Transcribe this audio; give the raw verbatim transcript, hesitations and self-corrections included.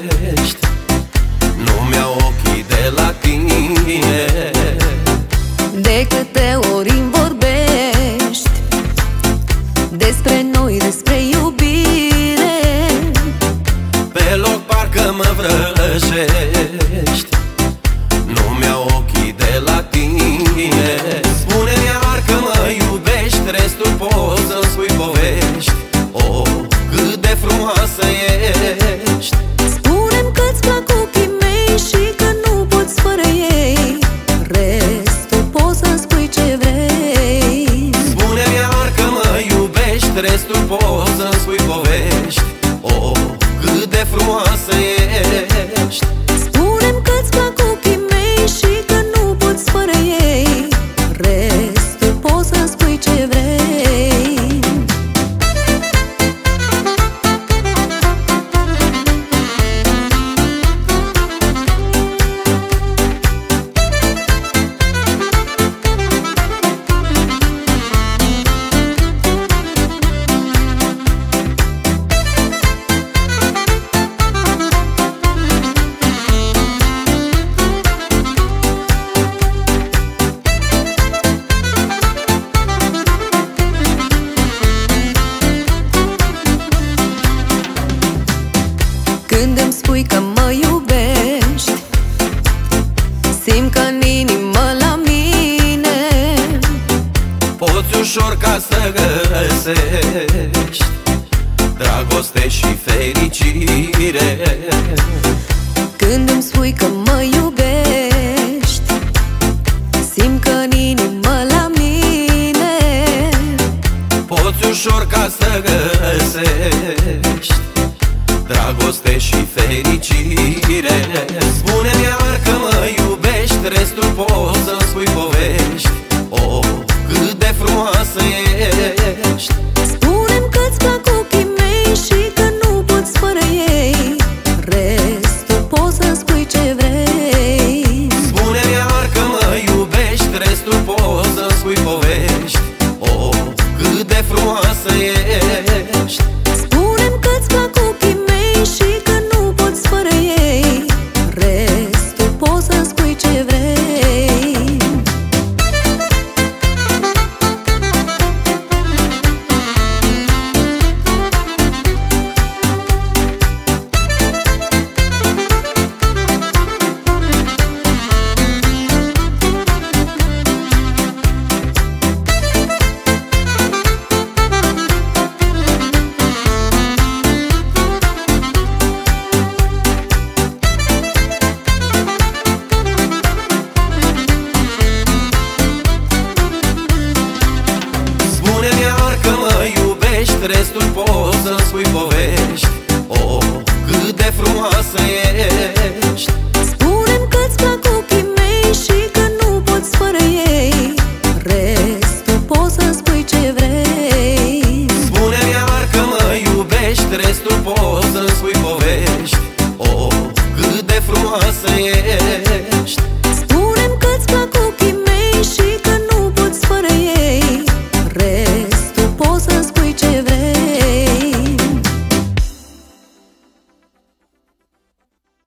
iubești, nu-mi-au ochii de la tine. De câte ori îmi vorbești despre noi, despre iubire, pe loc parcă mă vrăjești, nu-mi-au ochii de la tine. Spune-mi iar că mă iubești, restul poți să-mi spui povești. Oh, cât de frumoasă ești. spune-mi că-ți plac ochii mei și că nu poți fără ei, restul poți să-mi spui ce vrei. Spune-mi iar că mă iubești, restul poți să-mi spui povești. Oh, cât de frumoasă ești. Spune-mi că-ți plac ochii mei și că nu poți fără ei, restul poți să-mi spui ce vrei. Când îmi spui că mă iubești, simt că în inimă la mine Poți ușor ca să găsești dragoste și fericire. Când îmi spui că mă iubești, simt că în inimă la mine Poți ușor ca să găsești dragoste și fericire. Spune-mi iar că mă iubești, restul poți să-mi spui povești. Oh, cât de frumoasă ești. spune-mi că-ți plac ochii mei și că nu poți fără ei, restul poți să-mi spui ce vrei. Spune-mi iar că mă iubești, restul poți să-mi spui povești. Oh, cât de frumoasă ești. Spune-mi că-ți plac ochii mei și că nu poți fără ei, restul poți să-mi spui ce vrei. Spune-mi iar că mă iubești, restul poți să-mi spui povești. Oh, cât de frumoasă ești. Spune-mi că-ți plac ochii mei și că nu poți fără ei, restul poți să-mi spui ce vrei. Spune-mi iar că mă iubești, restul poți să-mi spui povești. Oh, cât de frumoasă ești.